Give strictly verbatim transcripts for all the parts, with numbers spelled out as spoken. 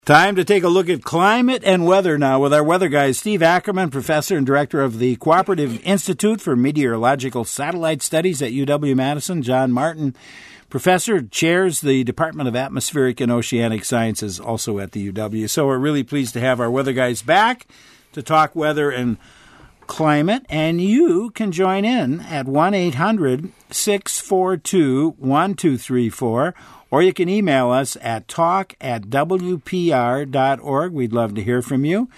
Time to take a look at climate and weather now with our weather guy, Steve Ackerman, professor and director of the Cooperative Institute for Meteorological Satellite Studies at U W-Madison. John Martin, professor, chairs the Department of Atmospheric and Oceanic Sciences, also at the U W. So we're really pleased to have our weather guys back to talk weather and climate, and you can join in at one eight hundred six four two one two three four, or you can email us at talk at w p r dot org. We'd love to hear from you.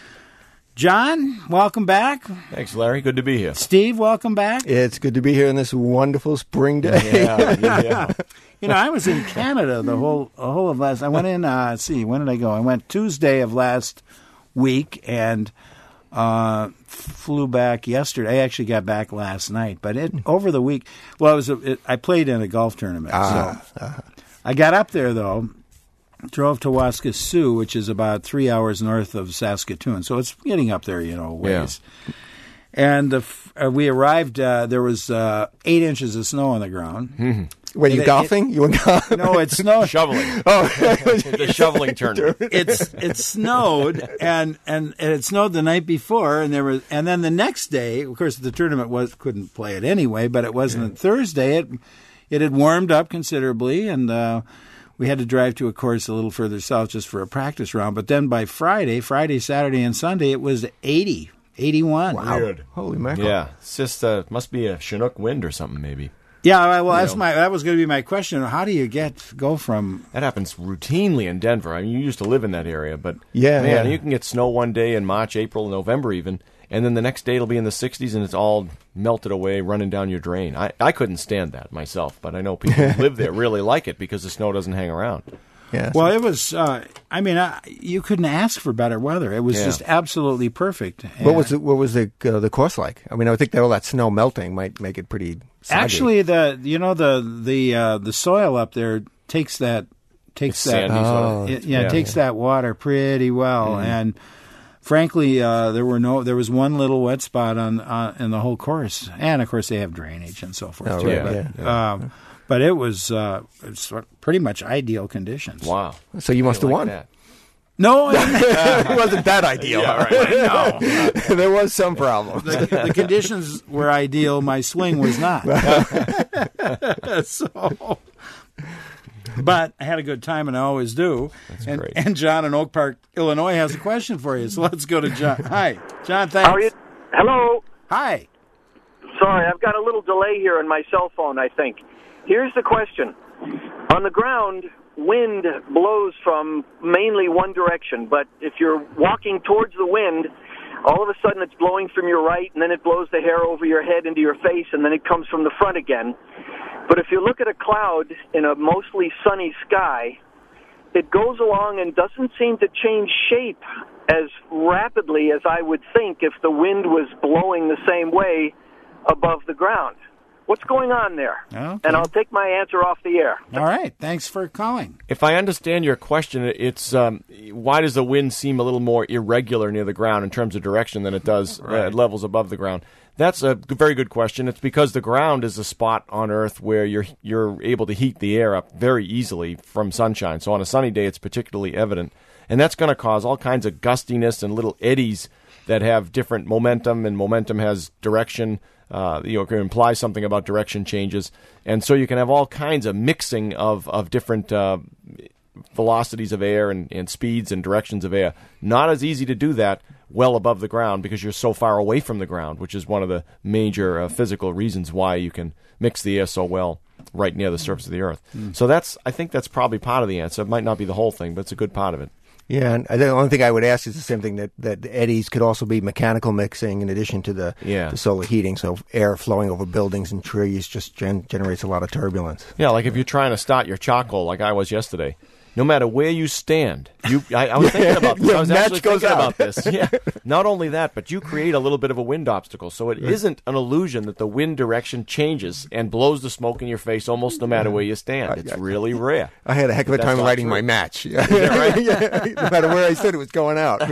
John, welcome back. Thanks, Larry. Good to be here. Steve, welcome back. It's good to be here on this wonderful spring day. Yeah, yeah. You know, I was in Canada the whole the whole of last. I went in. Uh, let's see, when did I go? I went Tuesday of last week and uh, flew back yesterday. I actually got back last night, but it over the week. Well, it was. A, it, I played in a golf tournament. Ah, so uh-huh. I got up there though. Drove to Waskesiu, which is about three hours north of Saskatoon. So it's getting up there, you know, ways. Yeah. And the, uh, we arrived, uh, there was uh, eight inches of snow on the ground. Mm-hmm. Were you it, golfing? It, you went golfing? No, it snowed. Shoveling. Oh, the shoveling tournament. It's it snowed, and, and and it snowed the night before, and there was, and then the next day, of course, the tournament was couldn't play it anyway, but it wasn't yeah. Thursday. It it had warmed up considerably, and uh, we had to drive to a course a little further south just for a practice round. But then by Friday, Friday, Saturday, and Sunday, it was eighty, eighty-one. Wow. Weird. Holy mackerel. Yeah. It's just, uh, must be a Chinook wind or something, maybe. Yeah, well, you that's know. my that was going to be my question. How do you get go from... That happens routinely in Denver. I mean, you used to live in that area, but yeah, man, yeah. you can get snow one day in March, April, November even, and then the next day it'll be in the sixties and it's all melted away, running down your drain. I, I couldn't stand that myself, but I know people who live there really like it because the snow doesn't hang around. Yeah, well, it was, uh, I mean, I, you couldn't ask for better weather. It was yeah. just absolutely perfect. What was it, what was the uh, the course like? I mean, I think that all that snow melting might make it pretty soggy. Actually, the you know the the uh, the soil up there takes that takes it's that sandy, oh, it, yeah, yeah, takes yeah. that water pretty well. Mm. And frankly, uh, there were no there was one little wet spot on uh, in the whole course, and of course they have drainage and so forth oh, too. right, But, yeah, yeah. Um, But it was uh, it's pretty much ideal conditions. Wow. So you must have like won. That. No, I it wasn't that ideal. Yeah, right. no. There was some problem. The, the conditions were ideal. My swing was not. so, but I had a good time, and I always do. That's and, great. and John in Oak Park, Illinois, has a question for you. So let's go to John. Hi, John. Thanks. How are you? Hello. Hi. Sorry, I've got a little delay here on my cell phone, I think. Here's the question. On the ground, wind blows from mainly one direction, but if you're walking towards the wind, all of a sudden it's blowing from your right, and then it blows the hair over your head into your face, and then it comes from the front again. But if you look at a cloud in a mostly sunny sky, it goes along and doesn't seem to change shape as rapidly as I would think if the wind was blowing the same way above the ground. What's going on there? Okay. And I'll take my answer off the air. All right. Thanks for calling. If I understand your question, it's um, why does the wind seem a little more irregular near the ground in terms of direction than it does right. uh, at levels above the ground? That's a very good question. It's because the ground is a spot on Earth where you're you're able to heat the air up very easily from sunshine. So on a sunny day, it's particularly evident. And that's going to cause all kinds of gustiness and little eddies that have different momentum, and momentum has direction. Uh, you know, can imply something about direction changes. And so you can have all kinds of mixing of, of different uh, velocities of air and, and speeds and directions of air. Not as easy to do that well above the ground because you're so far away from the ground, which is one of the major uh, physical reasons why you can mix the air so well right near the surface of the Earth. Mm. So that's, I think that's probably part of the answer. It might not be the whole thing, but it's a good part of it. Yeah, and the only thing I would ask is the same thing, that, that the eddies could also be mechanical mixing in addition to the, yeah. the solar heating. So air flowing over buildings and trees just gen- generates a lot of turbulence. Yeah, like if you're trying to start your charcoal like I was yesterday, no matter where you stand, you I, I was thinking about this. Your I was match actually goes thinking out. about this. Yeah. Not only that, but you create a little bit of a wind obstacle. So it isn't an illusion that the wind direction changes and blows the smoke in your face almost no matter where you stand. It's really rare. I had a heck of a That's time not lighting true. my match. Yeah. Right? Yeah. No matter where I stood, it was going out.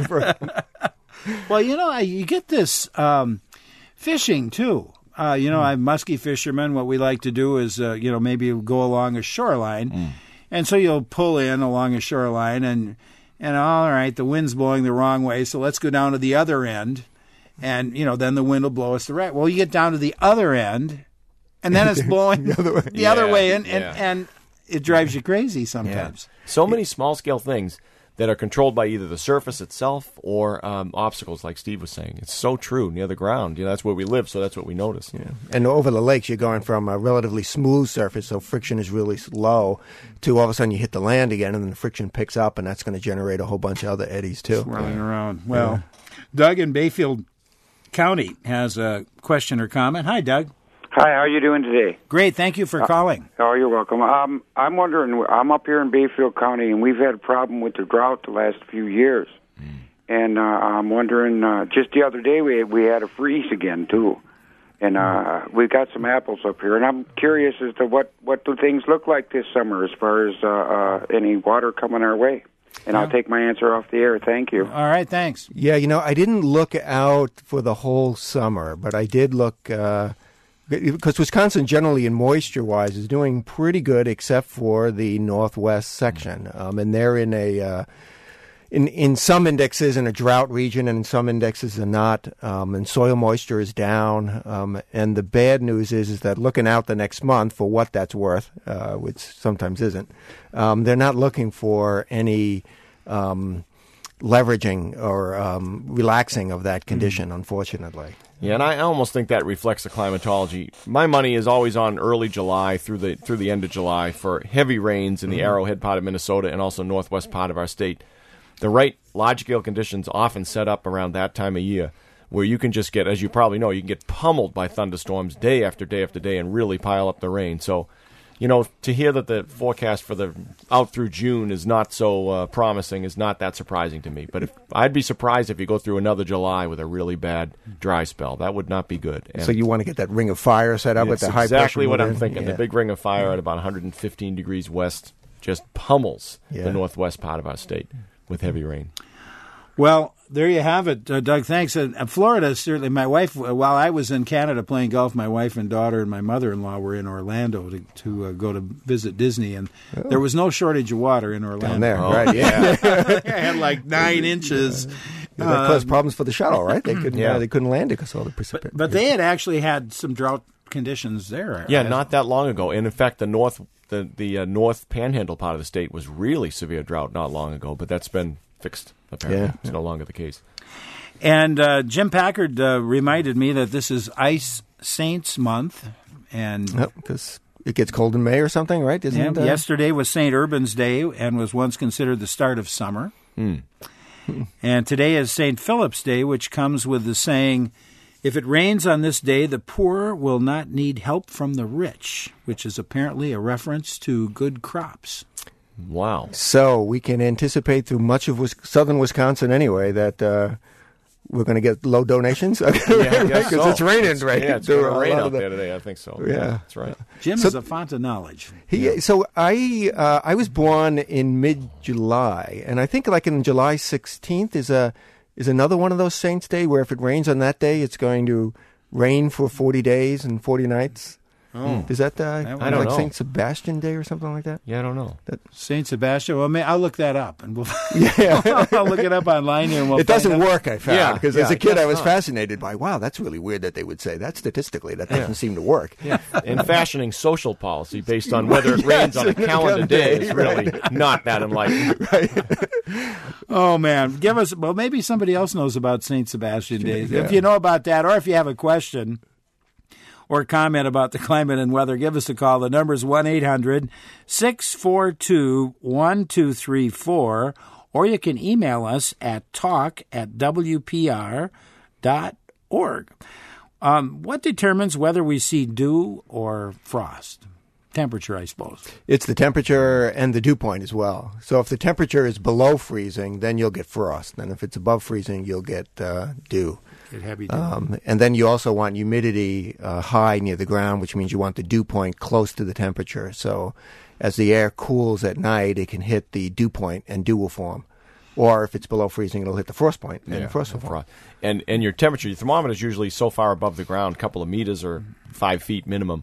Well, you know, you get this um, fishing, too. Uh, you know, mm. I'm musky fishermen. What we like to do is, uh, you know, maybe go along a shoreline. Mm. And so you'll pull in along a shoreline, and And all right, the wind's blowing the wrong way, so let's go down to the other end. And, you know, then the wind will blow us the right. Well, you get down to the other end, and then it's blowing the other way, the yeah, other way and, and, yeah. and it drives you crazy sometimes. Yeah. So many small-scale things that are controlled by either the surface itself or um, obstacles, like Steve was saying. It's so true, near the ground. You know, that's where we live, so that's what we notice. Yeah. And over the lakes, you're going from a relatively smooth surface, so friction is really low, to all of a sudden you hit the land again, and then the friction picks up, and that's going to generate a whole bunch of other eddies, too. Swirling yeah. around. Well, yeah. Doug in Bayfield County has a question or comment. Hi, Doug. Hi, how are you doing today? Great, thank you for calling. Uh, oh, you're welcome. Um, I'm wondering, I'm up here in Bayfield County, and we've had a problem with the drought the last few years. Mm. And uh, I'm wondering, uh, just the other day we we had a freeze again, too. And uh, we got some apples up here. And I'm curious as to what, what do things look like this summer as far as uh, uh, any water coming our way. And yeah. I'll take my answer off the air. Thank you. All right, thanks. Yeah, you know, I didn't look out for the whole summer, but I did look, uh, because Wisconsin generally, in moisture-wise, is doing pretty good except for the northwest section. Um, and they're in a, uh, in, in some indexes in a drought region, and in some indexes they're not. Um, and soil moisture is down. Um, and the bad news is, is that looking out the next month, for what that's worth, uh, which sometimes isn't, um, they're not looking for any um, leveraging or um, relaxing of that condition, mm. unfortunately. Yeah, and I almost think that reflects the climatology. My money is always on early July through the through the end of July for heavy rains in the mm-hmm. Arrowhead part of Minnesota and also northwest part of our state. The right large-scale conditions often set up around that time of year, where you can just get, as you probably know, you can get pummeled by thunderstorms day after day after day and really pile up the rain. So, you know, to hear that the forecast for the out through June is not so uh, promising is not that surprising to me. But if, I'd be surprised if you go through another July with a really bad dry spell. That would not be good. And so you want to get that ring of fire set up with the high pressure? Exactly what I'm in. thinking. Yeah. The big ring of fire at about one hundred fifteen degrees west just pummels yeah. the northwest part of our state with heavy rain. Well, there you have it, uh, Doug. Thanks. Uh, Florida, certainly. My wife, uh, while I was in Canada playing golf, my wife and daughter and my mother-in-law were in Orlando to, to uh, go to visit Disney, and oh. there was no shortage of water in Orlando. Down there, oh. right? Yeah, they had like nine inches. Yeah, that caused um, problems for the shuttle, right? They couldn't. Yeah. Uh, they couldn't land it because of all the precipitation. But, but they had actually had some drought conditions there. Yeah, not that long ago. And in fact, the north, the the uh, north panhandle part of the state was really severe drought not long ago. But that's been fixed. Apparently, yeah. it's no longer the case. And uh, Jim Packard uh, reminded me that this is Ice Saints Month, and because oh, it gets cold in May or something, right? Isn't yeah, it, uh... yesterday was Saint Urban's Day and was once considered the start of summer. Mm. And today is Saint Philip's Day, which comes with the saying, "If it rains on this day, the poor will not need help from the rich," which is apparently a reference to good crops. Wow. So we can anticipate through much of Wis- southern Wisconsin anyway that uh, we're going to get low donations. Yeah, because so. It's raining, right? Yeah, it's going to rain out the... there today, I think so. Yeah. yeah that's right. Jim so, is a font of knowledge. He, yeah. So I uh, I was born in mid-July, and I think like in July sixteenth is a is another one of those Saints' Day where if it rains on that day, it's going to rain for forty days and forty nights. Oh. Is that uh, I don't like know. Saint Saint Sebastian Day or something like that? Yeah, I don't know. That... Saint Sebastian. Well, may, I'll look that up, and we'll. Yeah, I'll look it up online here. And we'll it doesn't out. work. I found because yeah, as a kid I was not. fascinated by. Wow, that's really weird that they would say that. Statistically, that doesn't yeah. seem to work. Yeah, and fashioning social policy based on whether it rains yes, on a calendar day is really right. not that enlightening. Right. Oh man, give us. Well, maybe somebody else knows about Saint Sebastian Day. Yeah. If you know about that, or if you have a question or comment about the climate and weather, give us a call. The number is one eight hundred six four two one two three four, or you can email us at talk at w p r dot org. Um, what determines whether we see dew or frost? Temperature, I suppose. It's the temperature and the dew point as well. So if the temperature is below freezing, then you'll get frost. And if it's above freezing, you'll get uh, dew. Get heavy dew. Um, and then you also want humidity uh, high near the ground, which means you want the dew point close to the temperature. So as the air cools at night, it can hit the dew point and dew will form. Or if it's below freezing, it'll hit the frost point and yeah, the frost will form. And, and your temperature, your thermometer is usually so far above the ground, a couple of meters or five feet minimum,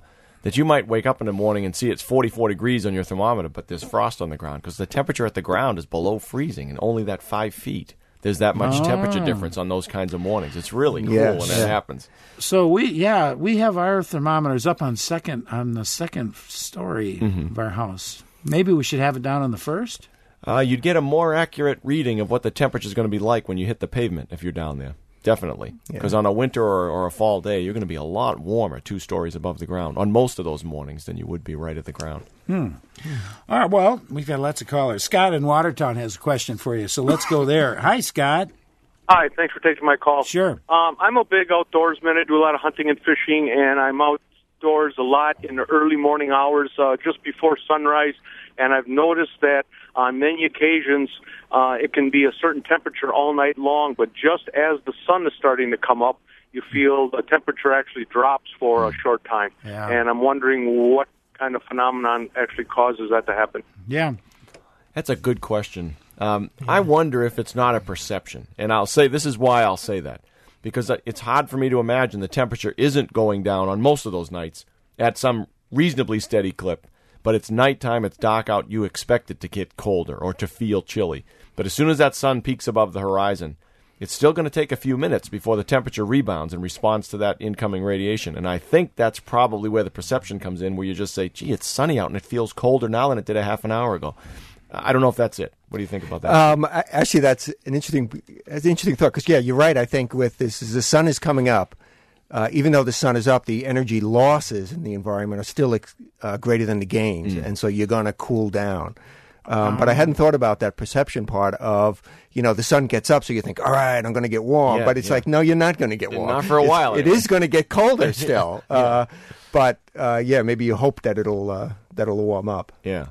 that you might wake up in the morning and see it's forty-four degrees on your thermometer, but there's frost on the ground because the temperature at the ground is below freezing and only that five feet. There's that much Oh. temperature difference on those kinds of mornings. It's really cool Yes. when that Yeah. happens. So we, yeah, we have our thermometers up on second on the second story Mm-hmm. of our house. Maybe we should have it down on the first. Uh, you'd get a more accurate reading of what the temperature is going to be like when you hit the pavement if you're down there. Definitely. Because on a winter or, or a fall day, you're going to be a lot warmer two stories above the ground on most of those mornings than you would be right at the ground. All right, well, we've got lots of callers. Scott in Watertown has a question for you, so let's go there. Hi, Scott. Hi, thanks for taking my call. Sure. Um, I'm a big outdoorsman. I do a lot of hunting and fishing, and I'm outdoors a lot in the early morning hours, uh, just before sunrise. And I've noticed that on many occasions, uh, it can be a certain temperature all night long, but just as the sun is starting to come up, you feel the temperature actually drops for a short time. Yeah. And I'm wondering what kind of phenomenon actually causes that to happen. Yeah. That's a good question. Um, I wonder if it's not a perception. And I'll say this is why I'll say that. Because it's hard for me to imagine the temperature isn't going down on most of those nights at some reasonably steady clip. But it's nighttime, it's dark out, you expect it to get colder or to feel chilly. But as soon as that sun peaks above the horizon, it's still going to take a few minutes before the temperature rebounds in response to that incoming radiation. And I think that's probably where the perception comes in, where you just say, gee, it's sunny out and it feels colder now than it did a half an hour ago. I don't know if that's it. What do you think about that? Um, I- actually, that's an interesting, that's an interesting thought. Because yeah, you're right. I think with this, as the sun is coming up, uh, even though the sun is up, the energy losses in the environment are still ex- uh, greater than the gains, Mm. and so you're going to cool down. Um, but I hadn't thought about that perception part of, you know, the sun gets up, so you think, all right, I'm going to get warm. Yeah, but it's yeah. like, no, you're not going to get Not warm. for a It's- while, It anyway. is going to get colder still. uh, but uh, yeah, maybe you hope that it'll uh, that it'll warm up. yeah.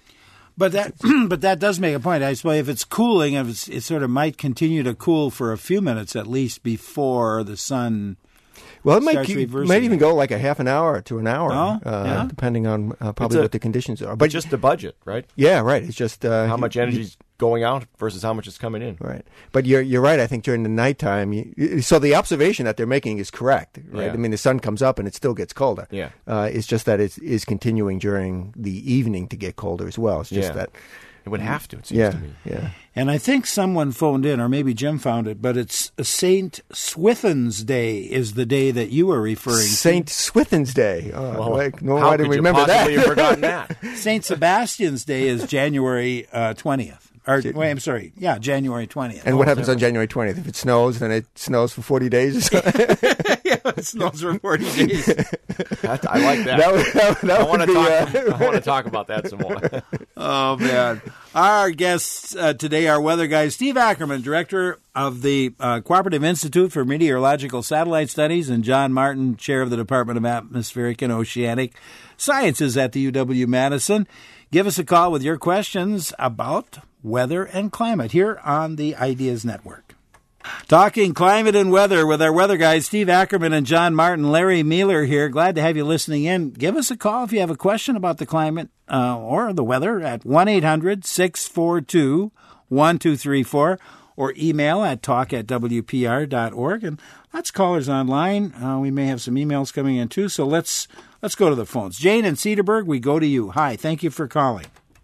But that, but that does make a point. I suppose if it's cooling, if it's, it sort of might continue to cool for a few minutes at least before the sun. Well, it might, starts keep- reversing might even it. go like a half an hour to an hour, Oh, uh, yeah. depending on uh, probably a- what the conditions are. But But just the budget, right? yeah, right. It's just uh, How much energy is going out versus how much is coming in. Right, but you're you're right. I think during the nighttime, you, so the observation that they're making is correct. Right. Yeah. I mean, the sun comes up and it still gets colder. Yeah. Uh, it's just that it is continuing during the evening to get colder as well. It's just Yeah. that. It would have to, it seems Yeah. to me. Yeah. And I think someone phoned in, or maybe Jim found it, but it's Saint Swithin's Day is the day that you were referring Saint Swithin's Day. Oh, Well, like, no, how I didn't could you remember possibly that. have forgotten that? to. Saint Sebastian's Day is January uh, twentieth. Or, wait, I'm sorry. Yeah, January twentieth. And what happens on January twentieth? If it snows, then it snows for forty days or something. yeah, it snows for forty days. That- I like that. that would, that, that I would want to be, talk. uh, I want to talk about that some more. Oh, man. Our guests uh, today are weather guy Steve Ackerman, director of the uh, Cooperative Institute for Meteorological Satellite Studies, and John Martin, chair of the Department of Atmospheric and Oceanic Sciences at the U W-Madison. Give us a call with your questions about weather and climate here on the Ideas Network. Talking climate and weather with our weather guys, Steve Ackerman and John Martin. Larry Mealer here. Glad to have you listening in. Give us a call if you have a question about the climate uh, or the weather at one eight hundred six four two one two three four or email at talk at w p r dot org. And lots of callers online. Uh, we may have some emails coming in too. So let's let's go to the phones. Jane in Cedarburg, we go to you. Hi, thank you for calling.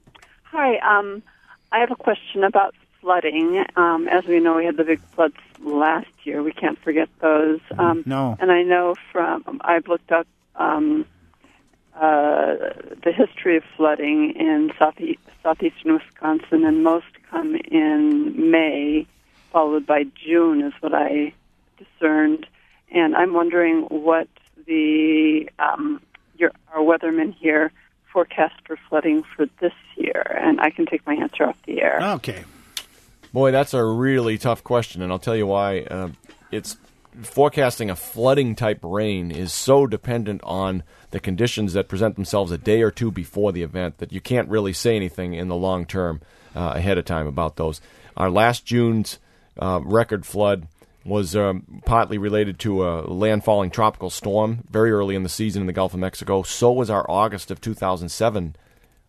Hi, um, I have a question about flooding. Um, as we know, we had the big floods last year. We can't forget those. Um, No. And I know from, I've looked up um, uh, the history of flooding in southeast, southeastern Wisconsin, and most come in May, followed by June, is what I discerned. And I'm wondering what the um, your, our weathermen here forecast for flooding for this year, and I can take my answer off the air. Okay. Boy, that's a really tough question, and I'll tell you why. Uh, it's forecasting a flooding type rain is so dependent on the conditions that present themselves a day or two before the event that you can't really say anything in the long term uh, ahead of time about those. Our last June's uh, record flood was um, partly related to a landfalling tropical storm very early in the season in the Gulf of Mexico. So was our August of two thousand seven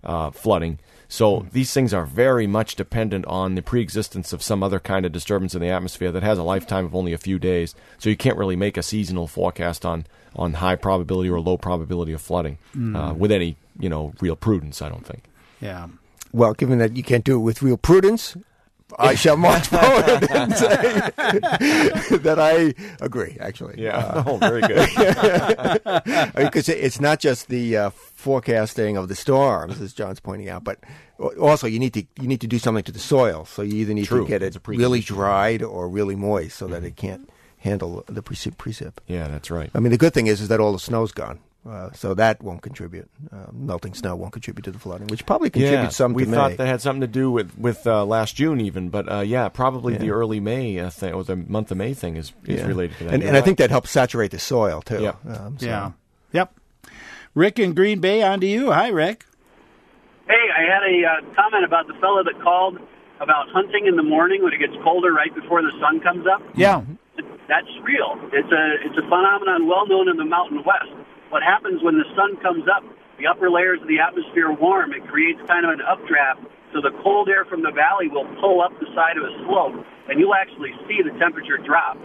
uh, flooding. So these things are very much dependent on the preexistence of some other kind of disturbance in the atmosphere that has a lifetime of only a few days. So you can't really make a seasonal forecast on, on high probability or low probability of flooding mm. uh, with any, you know, real prudence, I don't think. Yeah. Well, given that you can't do it with real prudence, I shall march forward and say that I agree, actually. Yeah. Uh, oh, very good. Because it's not just the uh, forecasting of the storms, as John's pointing out, but also you need to you need to do something to the soil. So you either need True. to get it really dried or really moist so that it can't handle the precip. precip. Yeah, that's right. I mean, the good thing is is that all the snow's gone. Uh, so that won't contribute. Uh, melting snow won't contribute to the flooding, which probably contributes yeah, some we to thought May. that had something to do with with uh, last June, even. But uh, yeah, probably Yeah. the early May uh, thing, or the month of May thing, is, is Yeah. related to that. And, You're and I right. think that helps saturate the soil too. Yeah. Um, so. Yeah. Yep. Rick in Green Bay, on to you. Hi, Rick. Hey, I had a uh, comment about the fellow that called about hunting in the morning when it gets colder right before the sun comes up. Yeah. That's real. It's a it's a phenomenon well known in the Mountain West. What happens when the sun comes up, the upper layers of the atmosphere warm, it creates kind of an updraft, so the cold air from the valley will pull up the side of a slope, and you'll actually see the temperature drop.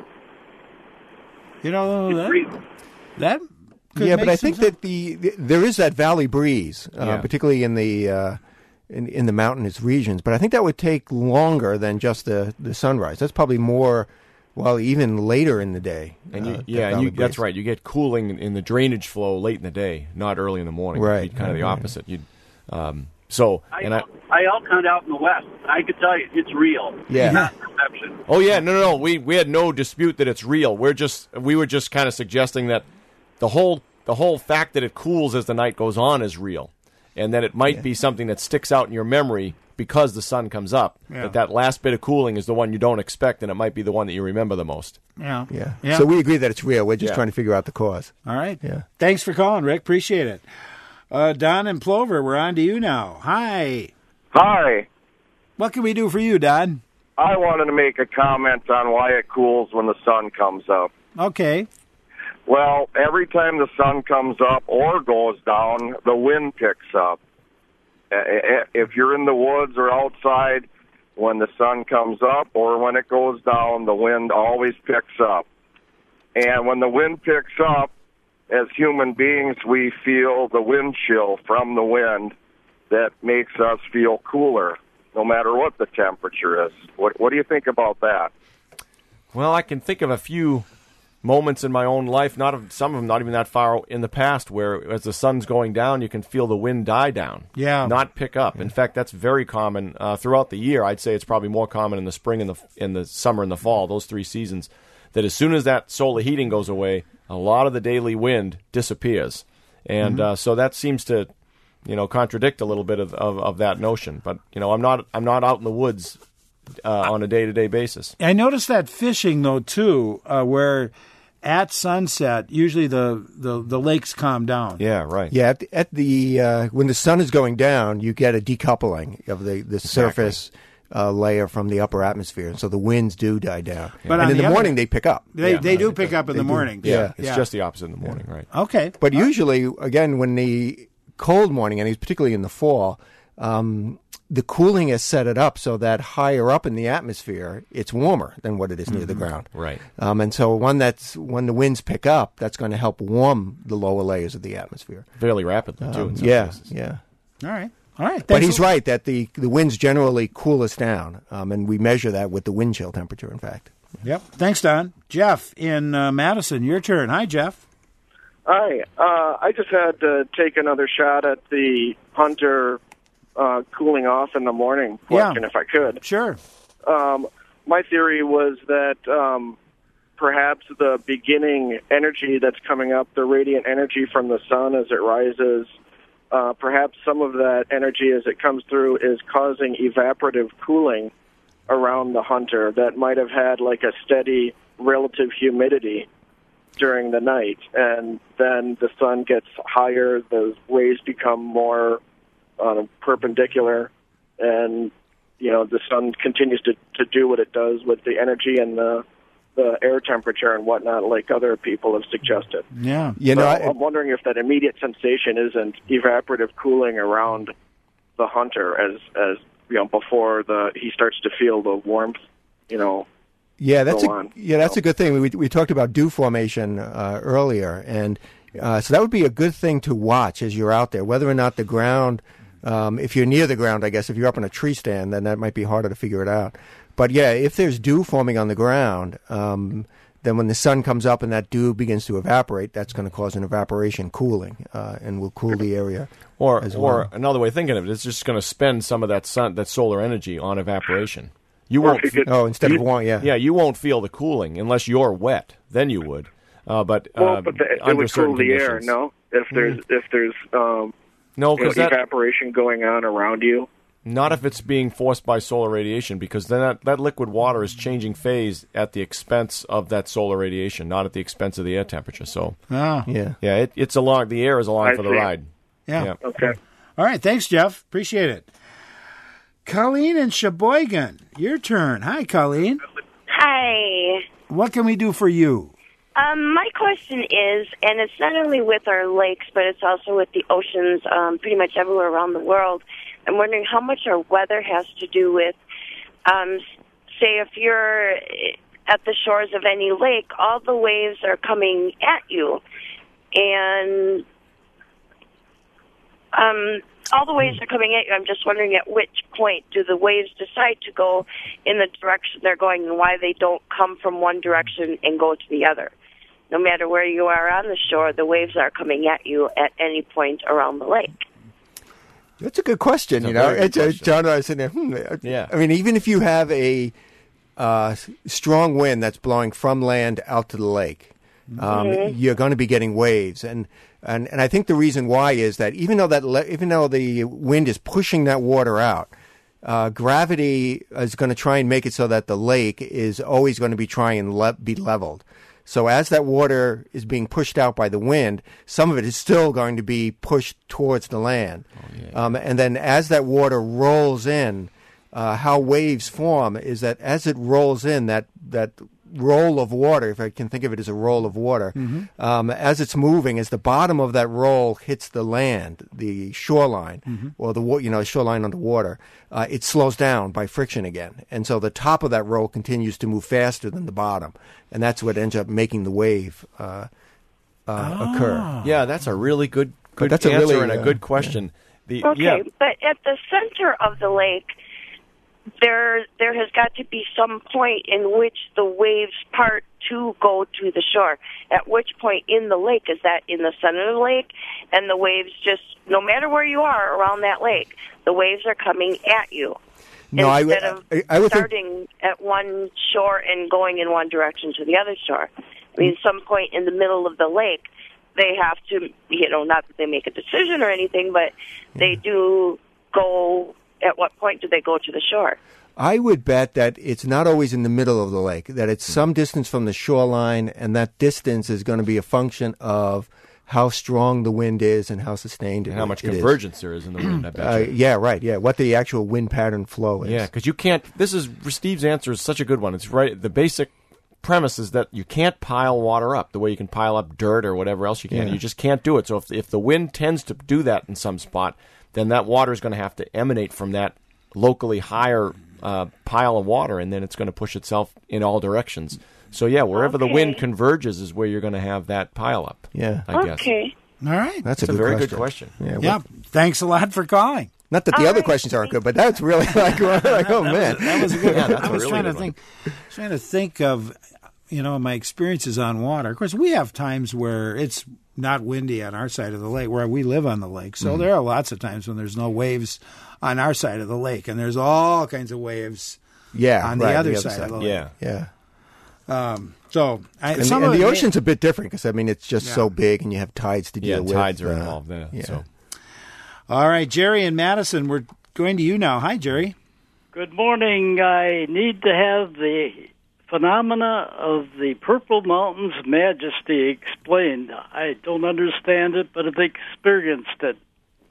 You know, It's that, real. that could Yeah, make but I some think sense. that the, the there is that valley breeze, uh, Yeah. particularly in the uh, in in the mountainous regions. But I think that would take longer than just the, the sunrise. That's probably more, well, even later in the day. And you, uh, that yeah, and valley you, that's breeze. right. You get cooling in the drainage flow late in the day, not early in the morning. Right, It'd be kind of the right. opposite. You'd, um, so, I, and I, I elk hunt out in the West, and I could tell you it's real. Yeah. It's not perception. oh yeah, no, no, no. We we had no dispute that it's real. We're just we were just kind of suggesting that the whole the whole fact that it cools as the night goes on is real, and that it might Yeah. be something that sticks out in your memory because the sun comes up. Yeah. That that last bit of cooling is the one you don't expect, and it might be the one that you remember the most. Yeah. Yeah. Yeah. So we agree that it's real. We're just Yeah. trying to figure out the cause. All right. Yeah. Thanks for calling, Rick. Appreciate it. Uh, Don and Plover, we're on to you now. Hi. Hi. What can we do for you, Don? I wanted to make a comment on why it cools when the sun comes up. Okay. Well, every time the sun comes up or goes down, the wind picks up. Uh, If you're in the woods or outside, when the sun comes up or when it goes down, the wind always picks up. And when the wind picks up, as human beings, we feel the wind chill from the wind that makes us feel cooler, no matter what the temperature is. What, what do you think about that? Well, I can think of a few moments in my own life, not of, some of them not even that far in the past, where as the sun's going down, you can feel the wind die down, Yeah. not pick up. In fact, that's very common uh, throughout the year. I'd say it's probably more common in the spring and the in the summer and the fall, those three seasons. That as soon as that solar heating goes away, a lot of the daily wind disappears, and Mm-hmm. uh, so that seems to, you know, contradict a little bit of, of, of that notion. But you know, I'm not I'm not out in the woods uh, on a day to day basis. I noticed that fishing, though, too, uh, where at sunset, usually the, the, the lakes calm down. Yeah, right. Yeah, at the, at the uh, when the sun is going down, you get a decoupling of the, the surface uh, layer from the upper atmosphere, and so the winds do die down. But on and in the the, other- morning, they pick up. They, Yeah, they I do think pick they- up in the they do. morning. Yeah. It's Yeah. just the opposite in the morning, right? Okay. But usually, again, when the cold morning, and particularly in the fall, um, the cooling has set it up so that higher up in the atmosphere, it's warmer than what it is near the ground. Right. Um, and so when that's when the winds pick up, that's going to help warm the lower layers of the atmosphere. Fairly rapidly, too. Um, in some yeah, cases. yeah. All right. All right. But Thanks he's a- right that the the winds generally cool us down, um, and we measure that with the wind chill temperature. In fact. Yep. Thanks, Don. Jeff in uh, Madison, your turn. Hi, Jeff. Hi. Uh, I just had to take another shot at the hunter uh, cooling off in the morning question, Yeah. if I could. Sure. Um, my theory was that um, perhaps the beginning energy that's coming up, the radiant energy from the sun as it rises, uh, perhaps some of that energy as it comes through is causing evaporative cooling around the hunter that might have had like a steady relative humidity during the night, and then the sun gets higher, the rays become more uh, perpendicular, and you know the sun continues to, to do what it does with the energy and the the air temperature and whatnot, like other people have suggested. Yeah. You So know, I'm wondering if that immediate sensation isn't evaporative cooling around the hunter as as you know before the he starts to feel the warmth, you know. Yeah, that's go a on. yeah, that's a good thing. We we talked about dew formation uh, earlier, and uh, so that would be a good thing to watch as you're out there. Whether or not the ground, um, if you're near the ground, I guess if you're up in a tree stand, then that might be harder to figure it out. But yeah, if there's dew forming on the ground, um, then when the sun comes up and that dew begins to evaporate, that's going to cause an evaporation cooling, uh, and will cool the area. Or as or well. another way of thinking of it, it's just going to spend some of that sun, that solar energy on evaporation. You Or won't. if you could- Oh, instead of warm, yeah. Yeah, you won't feel the cooling unless you're wet. Then you would. Uh, but Well, uh, but the, it under would certain cool the air. conditions. No, if there's if there's um, No, you know, because that evaporation going on around you. not if it's being forced by solar radiation, because then that, that liquid water is changing phase at the expense of that solar radiation, not at the expense of the air temperature. So Oh, Yeah. yeah, it, it's along. The air is along I for the see. ride. yeah. Yeah. Okay. All right, thanks, Jeff. Appreciate it. Colleen in Sheboygan, your turn. Hi, Colleen. Hi. What can we do for you? Um, my question is, and it's not only with our lakes, but it's also with the oceans, um, pretty much everywhere around the world. I'm wondering how much our weather has to do with, um, say, if you're at the shores of any lake, all the waves are coming at you, and um, all the waves are coming at you. I'm just wondering at which point do the waves decide to go in the direction they're going, and why they don't come from one direction and go to the other. No matter where you are on the shore, the waves are coming at you at any point around the lake. That's a good question. It's a You know, very good it's, uh, question. John, I was sitting there. Hmm, Yeah. I mean, even if you have a uh, strong wind that's blowing from land out to the lake, um, Mhm. you're going to be getting waves, and, and and I think the reason why is that even though that le- even though the wind is pushing that water out, uh, gravity is going to try and make it so that the lake is always going to be trying and le- be leveled. So as that water is being pushed out by the wind, some of it is still going to be pushed towards the land. Oh, yeah. Um, and then as that water rolls in, uh, how waves form is that as it rolls in, that, that roll of water, if I can think of it as a roll of water, Mm-hmm. um, as it's moving, as the bottom of that roll hits the land, the shoreline, Mm-hmm. or the wa- you know shoreline underwater, uh, it slows down by friction again, and so the top of that roll continues to move faster than the bottom, and that's what ends up making the wave uh, uh, occur. Yeah, that's a really good good that's a answer really, and a uh, good question. The, Okay, yeah, but at the center of the lake, there there has got to be some point in which the waves part to go to the shore. At which point in the lake is that in the center of the lake, and the waves just, no matter where you are around that lake, the waves are coming at you. No, I would- instead of I- I would think- starting at one shore and going in one direction to the other shore. I mean, some point in the middle of the lake, they have to, you know, not that they make a decision or anything, but they do go, at what point do they go to the shore? I would bet that it's not always in the middle of the lake, that it's some distance from the shoreline, and that distance is going to be a function of how strong the wind is and how sustained it and how much it is. convergence there is in the wind. I bet Uh, you. yeah, right. Yeah, what the actual wind pattern flow is. Yeah, because you can't. This is Steve's answer is such a good one. It's right. The basic premise is that you can't pile water up the way you can pile up dirt or whatever else you can. Yeah. You just can't do it. So if if the wind tends to do that in some spot, then that water is going to have to emanate from that locally higher uh, pile of water, and then it's going to push itself in all directions. So yeah, wherever the wind Okay. converges is where you're going to have that pile up. Yeah. I guess. Okay. All right. That's It's a, a good very question. good question. Yeah, Yeah. well, Thanks a lot for calling. not that the All other right. questions aren't good, but that's really like, like oh, man. That was a good Yeah, one. that's I a was really trying to good one. think, trying to think of, you know, my experiences on water. Of course, we have times where it's not windy on our side of the lake, where we live on the lake. So Mm-hmm. there are lots of times when there's no waves on our side of the lake, and there's all kinds of waves Yeah, on the right, other side, of the lake. Yeah. Yeah. So I, And, some the, and of the it may- ocean's a bit different because, I mean, it's just Yeah. so big and you have tides to Yeah, deal with. tides are uh, involved there. yeah. So All right, Jerry and Madison, we're going to you now. Hi, Jerry. Good morning. I need to have the phenomena of the Purple Mountains majesty explained. I don't understand it, but I've experienced it.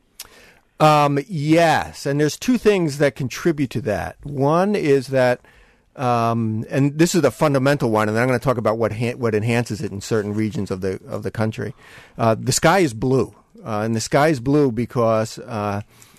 Um, yes, and there's two things that contribute to that. One is that, um, and this is the fundamental one, and then I'm going to talk about what ha- what enhances it in certain regions of the of the country. Uh, the sky is blue, uh, and the sky is blue because uh,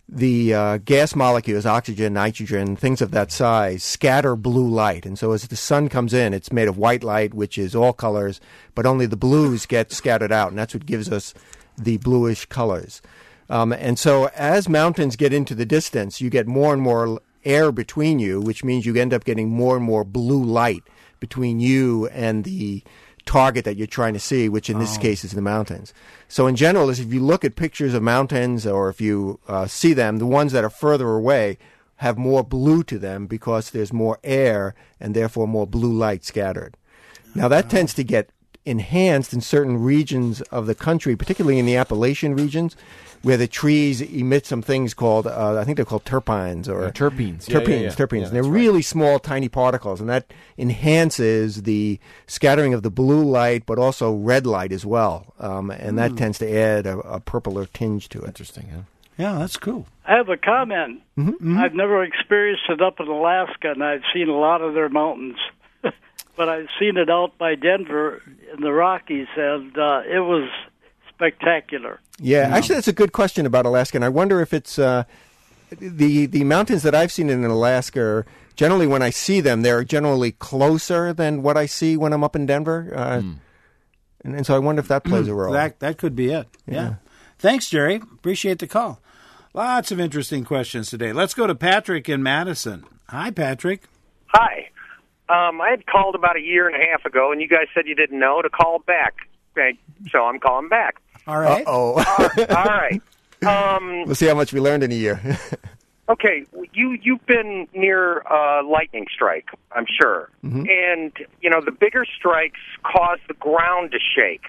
the uh, gas molecules, oxygen, nitrogen, things of that size, scatter blue light. And so as the sun comes in, it's made of white light, which is all colors, but only the blues get scattered out, and that's what gives us the bluish colors. Um, and so as mountains get into the distance, you get more and more air between you, which means you end up getting more and more blue light between you and the target that you're trying to see, which in this Oh. case is the mountains. So in general, is if you look at pictures of mountains or if you uh, see them, the ones that are further away have more blue to them because there's more air and therefore more blue light scattered. Now that tends to get enhanced in certain regions of the country, particularly in the Appalachian regions, where the trees emit some things called, uh, I think they're called terpines or Yeah, terpenes. Yeah, Terpenes, yeah, yeah. terpenes. Yeah, and they're that's right. really small, tiny particles, and that enhances the scattering of the blue light, but also red light as well. Um, and that Hmm. tends to add a, a purpler tinge to it. Interesting, huh? Yeah, that's cool. I have a comment. Mm-hmm. I've never experienced it up in Alaska, and I've seen a lot of their mountains. But I've seen it out by Denver in the Rockies, and uh, it was spectacular. Yeah, actually, that's a good question about Alaska, and I wonder if it's uh, the the mountains that I've seen in Alaska. Are, generally, when I see them, they're generally closer than what I see when I'm up in Denver, uh, and, and so I wonder if that plays a role. That that could be it. Yeah. Yeah. Thanks, Jerry. Appreciate the call. Lots of interesting questions today. Let's go to Patrick in Madison. Hi, Patrick. Hi. Um, I had called about a year and a half ago, and you guys said you didn't know to call back. Okay, so I'm calling back. All right. Oh, All right. Um, we'll see how much we learned in a year. okay, you you've been near a lightning strike, I'm sure, Mhm. and you know the bigger strikes cause the ground to shake.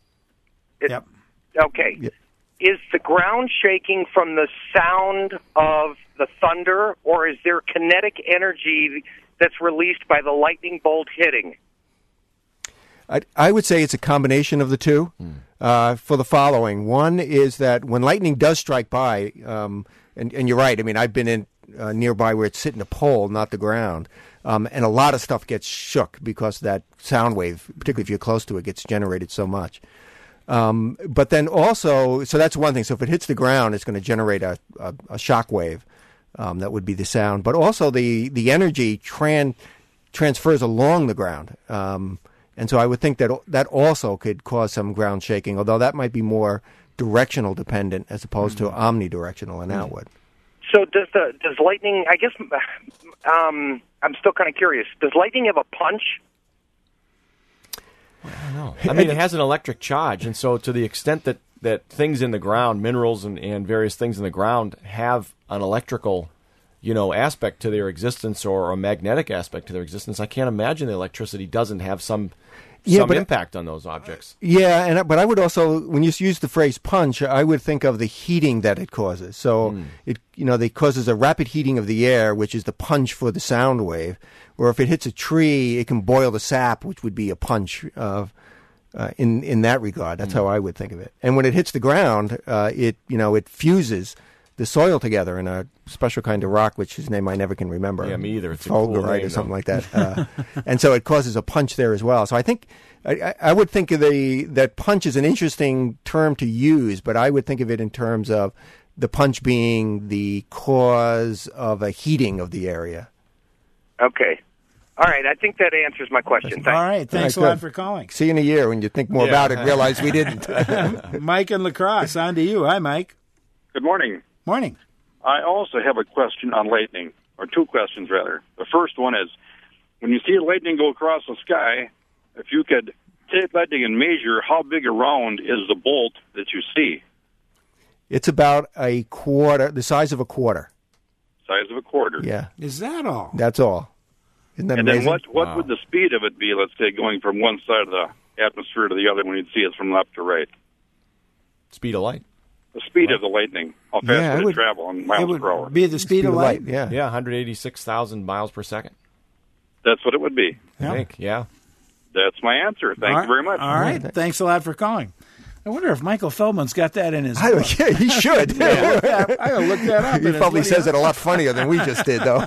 It- Yep. Okay. Is the ground shaking from the sound of the thunder, or is there kinetic energy that's released by the lightning bolt hitting? I, I would say it's a combination of the two uh, for the following. One is that when lightning does strike by, um, and, and you're right, I mean, I've been in uh, nearby where it's hitting a pole, not the ground, um, and a lot of stuff gets shook because that sound wave, particularly if you're close to it, gets generated so much. Um, but then also, so that's one thing. So if it hits the ground, it's going to generate a, a, a shock wave. Um, that would be the sound. But also the, the energy tran, transfers along the ground. Um, and so I would think that that also could cause some ground shaking, although that might be more directional dependent as opposed to omnidirectional and outward. So does the does lightning? I guess um, I'm still kind of curious. Does lightning have a punch? I mean, it has an electric charge, and so to the extent that, that things in the ground, minerals and, and various things in the ground have an electrical, you know, aspect to their existence or a magnetic aspect to their existence, I can't imagine the electricity doesn't have some Yeah, some but- impact on those objects. Yeah, and but I would also, when you use the phrase punch, I would think of the heating that it causes. So it, you know, it causes a rapid heating of the air, which is the punch for the sound wave. Or if it hits a tree, it can boil the sap, which would be a punch of. Uh, in in that regard, that's how I would think of it. And when it hits the ground, uh, it you know it fuses the soil together in a special kind of rock, which his name I never can remember. Yeah, me either. It's a cool Fulgurite name, or something though. like that. Uh, and so it causes a punch there as well. So I think I, I- I would think of the that punch is an interesting term to use, but I would think of it in terms of the punch being the cause of a heating of the area. Okay. All right. I think that answers my question. Thanks. All right. Thanks All right, a lot good. for calling. See you in a year when you think more Yeah. about it, realize we didn't. Mike and La Crosse, on to you. Hi, Mike. Good morning. Morning. I also have a question on lightning, or two questions rather. The first one is, when you see lightning go across the sky, if you could take lightning and measure how big around is the bolt that you see, It's about a quarter, the size of a quarter. size of a quarter. Yeah, Is that all? that's all. Isn't that And amazing? then what, what would the speed of it be, let's say, going from one side of the atmosphere to the other when you'd see it from left to right? Speed of light. The speed of the lightning. How fast Yeah, it would it would- travel in It miles would per hour? be the speed, of light. Yeah. Yeah, one hundred eighty-six thousand miles per second. That's what it would be. I Yeah. think, yeah. That's my answer. Thank All you very much. right. All right. Thanks a lot for calling. I wonder if Michael Feldman's got that in his I, book. yeah, he should. I gotta look that- I gotta look that up. He in his probably video. says it a lot funnier than we just did, though.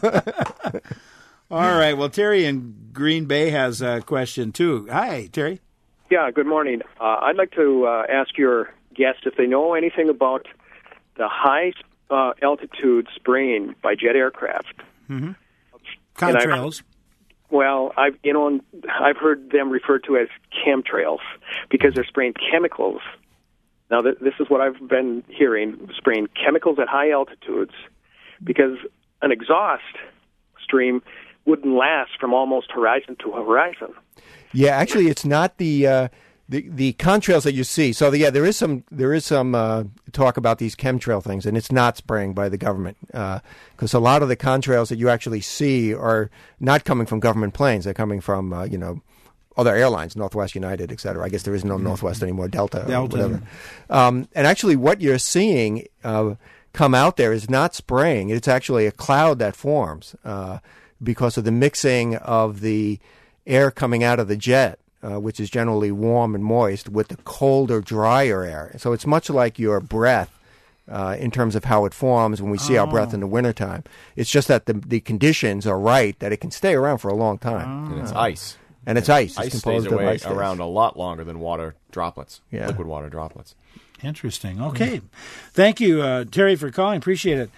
All right. Well, Terry in Green Bay has a question, too. Hi, Terry. Yeah, good morning. Uh, I'd like to uh, ask your guest if they know anything about the high uh, altitude spraying by jet aircraft. Mm-hmm. And I've- Contrails. Well, I've you know I've heard them referred to as chemtrails because they're spraying chemicals. Now, th- this is what I've been hearing: spraying chemicals at high altitudes, because an exhaust stream wouldn't last from almost horizon to horizon. Yeah, actually, it's not the uh, the the contrails that you see. So the, yeah, there is some there is some uh, talk about these chemtrail things, and it's not spraying by the government because uh, a lot of the contrails that you actually see are not coming from government planes. They're coming from uh, you know other airlines, Northwest, United, et cetera. I guess there is no Northwest anymore, Delta, Delta. or whatever. Um, and actually, what you're seeing uh, come out there is not spraying. It's actually a cloud that forms uh, because of the mixing of the air coming out of the jet, uh, which is generally warm and moist, with the colder, drier air. So it's much like your breath uh, in terms of how it forms when we see Oh. our breath in the wintertime. It's just that the, the conditions are right, that it can stay around for a long time. And it's ice. And it's ice. It's Ice stays composed of away ice days. around a lot longer than water droplets, Yeah. liquid water droplets. Interesting. Okay. Thank you, uh, Terry, for calling. Appreciate it.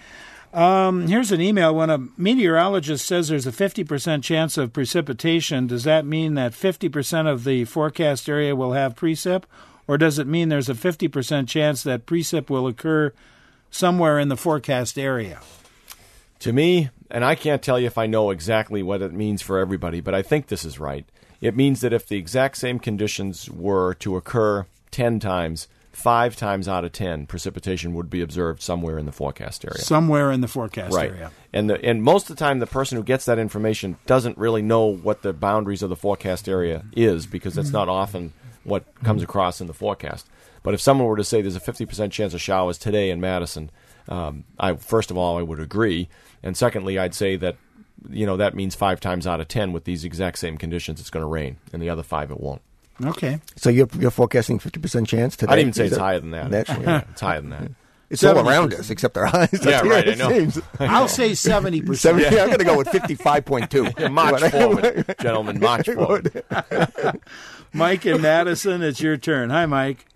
Um, here's an email. When a meteorologist says there's a fifty percent chance of precipitation, does that mean that fifty percent of the forecast area will have precip? Or does it mean there's a fifty percent chance that precip will occur somewhere in the forecast area? To me, and I can't tell you if I know exactly what it means for everybody, but I think this is right. It means that if the exact same conditions were to occur ten times, five times out of ten, precipitation would be observed somewhere in the forecast area. Somewhere in the forecast Right. area. And the, and most of the time, the person who gets that information doesn't really know what the boundaries of the forecast area is, because that's not often what comes across in the forecast. But if someone were to say there's a fifty percent chance of showers today in Madison, um, I first of all, I would agree. And secondly, I'd say that, you know, that means five times out of ten with these exact same conditions, it's going to rain, and the other five, it won't. Okay. So you're, you're forecasting fifty percent chance today? I'd even say Is it's that- higher than that. Actually, Yeah, it's higher than that. It's all seventy around percent. us, except our eyes. Yeah, That's right, what I know. it seems. I'll say seventy percent. seventy, I'm going to go with fifty-five point two. Yeah, march forward, gentlemen, march forward. Mike in Madison, it's your turn. Hi, Mike.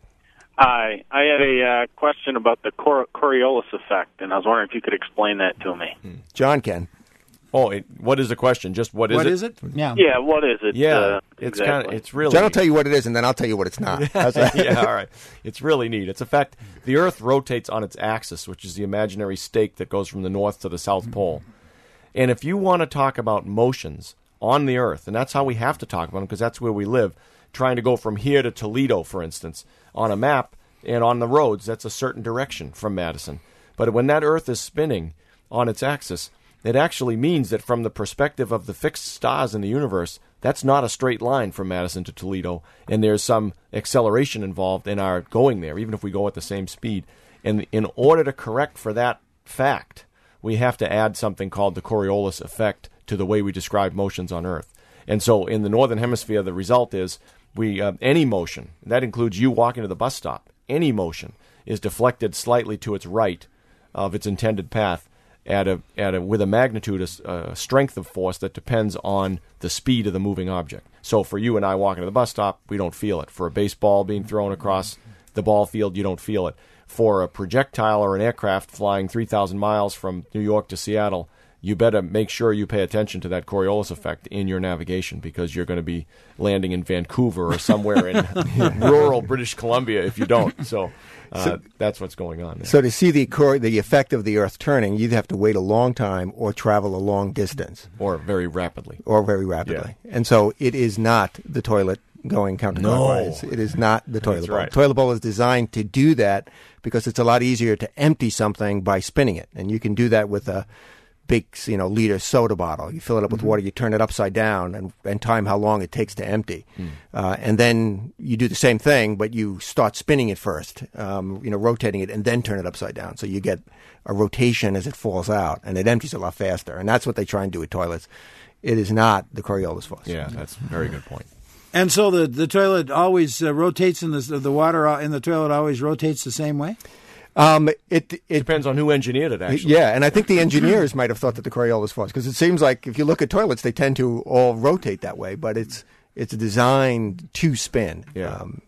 Hi. I had a uh, question about the Cor- Coriolis effect, and I was wondering if you could explain that to me. John can. Oh, it, what is the question? Just what is What it? is it? Yeah. Yeah, what is it? Yeah, uh, it's exactly? kind of it's really John will tell you what it is, and then I'll tell you what it's not. How's that? yeah, all right. It's really neat. It's a fact. The Earth rotates on its axis, which is the imaginary stake that goes from the North to the South Pole. And if you want to talk about motions on the Earth, and that's how we have to talk about them because that's where we live, trying to go from here to Toledo, for instance, on a map and on the roads, that's a certain direction from Madison. But when that Earth is spinning on its axis, it actually means that from the perspective of the fixed stars in the universe, that's not a straight line from Madison to Toledo, and there's some acceleration involved in our going there, even if we go at the same speed. And in order to correct for that fact, we have to add something called the Coriolis effect to the way we describe motions on Earth. And so in the Northern Hemisphere, the result is we uh, any motion, that includes you walking to the bus stop, any motion is deflected slightly to its right of its intended path, at a at a with a magnitude, a, a strength of force that depends on the speed of the moving object. So for you and I walking to the bus stop, we don't feel it. For a baseball being thrown across the ball field, you don't feel it. For a projectile or an aircraft flying three thousand miles from New York to Seattle, you better make sure you pay attention to that Coriolis effect in your navigation, because you're going to be landing in Vancouver or somewhere in rural British Columbia if you don't. So, uh, So- that's what's going on there. So to see the cor- the effect of the Earth turning, you'd have to wait a long time or travel a long distance. Or very rapidly. Or very rapidly. And so it is not the toilet going counterclockwise. No. It is not the toilet That's bowl. right. Toilet bowl is designed to do that because it's a lot easier to empty something by spinning it. And you can do that with a big, you know, liter soda bottle. You fill it up with Mm-hmm. water, you turn it upside down, and, and time how long it takes to empty. Mm. Uh, and then you do the same thing, but you start spinning it first, um, you know, rotating it, and then turn it upside down. So you get a rotation as it falls out, and it empties a lot faster. And that's what they try and do with toilets. It is not the Coriolis force. Yeah, that's a very good point. And so the, the toilet always uh, rotates in the the water in the toilet always rotates the same way? Um, it, it depends on who engineered it, actually. Yeah, and I think the engineers might have thought that the Coriolis force, because it seems like if you look at toilets, they tend to all rotate that way, but it's it's designed to spin. Yeah. Um,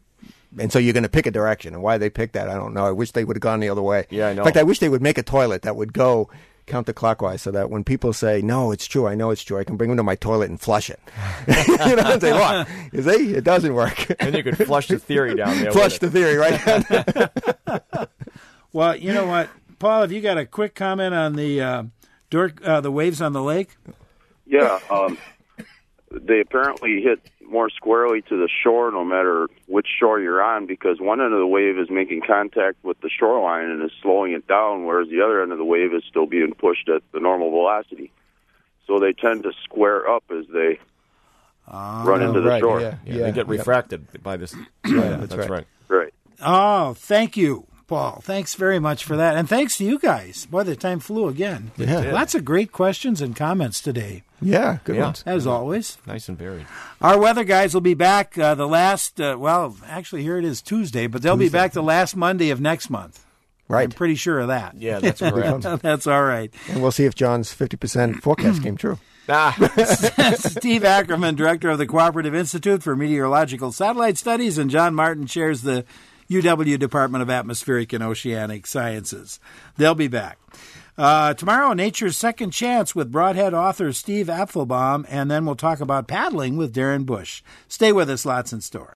and so you're going to pick a direction. And why they picked that, I don't know. I wish they would have gone the other way. Yeah, I know. In fact, I wish they would make a toilet that would go counterclockwise, so that when people say, no, it's true, I know it's true, I can bring them to my toilet and flush it. You know, and say, look, you see, it doesn't work. And you could flush the theory down there. Flush the theory, right? Well, you know what, Paul, have you got a quick comment on the uh, dirt, uh, the waves on the lake? Yeah, um, they apparently hit more squarely to the shore no matter which shore you're on, because one end of the wave is making contact with the shoreline and is slowing it down, whereas the other end of the wave is still being pushed at the normal velocity. So they tend to square up as they uh, run into the right, shore. Yeah, yeah, they get refracted yeah. by this. Yeah, that's, that's right. right. Right. Oh, thank you, Paul. Thanks very much for that. And thanks to you guys. Boy, the time flew again. Yeah. Lots of great questions and comments today. Yeah, good yeah. ones. As always. Nice and varied. Our weather guys will be back uh, the last, uh, well, actually, here it is Tuesday, but they'll Tuesday. be back the last Monday of next month. Right. I'm pretty sure of that. Yeah, that's correct. That's all right. And we'll see if John's fifty percent forecast came true. Ah. Steve Ackerman, director of the Cooperative Institute for Meteorological Satellite Studies, and John Martin chairs the U W Department of Atmospheric and Oceanic Sciences. They'll be back. Uh, tomorrow, Nature's Second Chance with Broadhead author Steve Apfelbaum, and then we'll talk about paddling with Darren Bush. Stay with us, lots in store.